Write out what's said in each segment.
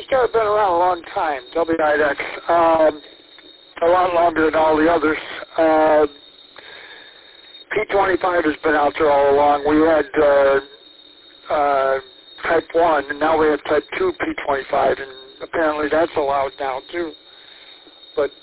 G-Star has been around a long time, WIDEX, a lot longer than all the others. P25 has been out there all along. We had Type 1, and now we have Type 2 P25, and apparently that's allowed now too. But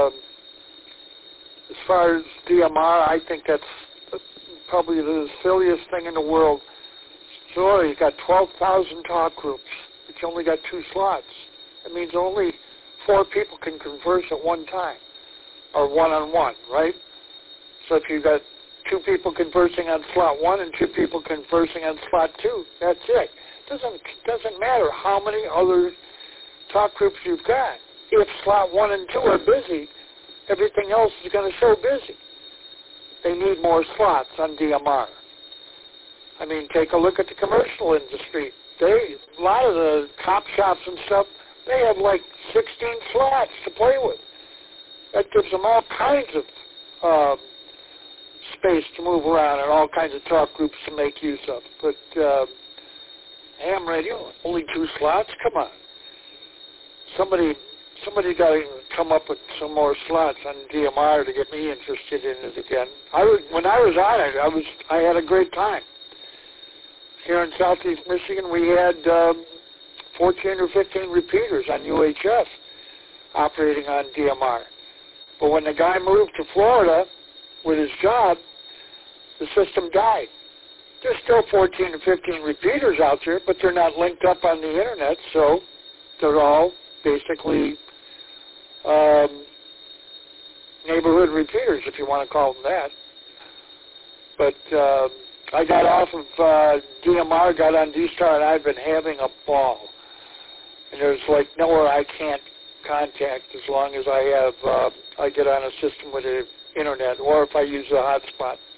as far as DMR, I think that's probably the silliest thing in the world. So you got 12,000 talk groups, but you only got 2 slots. It means only 4 people can converse at one time, or one-on-one, right? So if you've got 2 people conversing on slot 1 and 2 people conversing on slot 2, that's it. Doesn't matter how many other talk groups you've got. If slot 1 and 2 are busy, everything else is going to show busy. They need more slots on DMR. I mean, take a look at the commercial industry. A lot of the cop shops and stuff, they have like 16 slots to play with. That gives them all kinds of space to move around and all kinds of talk groups to make use of. But ham radio, only 2 slots? Come on. Somebody got to come up with some more slots on DMR to get me interested in it again. When I was on it, I had a great time. Here in Southeast Michigan, we had 14 or 15 repeaters on UHF operating on DMR. But when the guy moved to Florida with his job, the system died. There's still 14 or 15 repeaters out there, but they're not linked up on the Internet, so they're all basically neighborhood repeaters, if you want to call them that. But I got off of DMR, got on D-Star, and I've been having a ball. And there's like nowhere I can't contact as long as I get on a system with the Internet, or if I use a hotspot.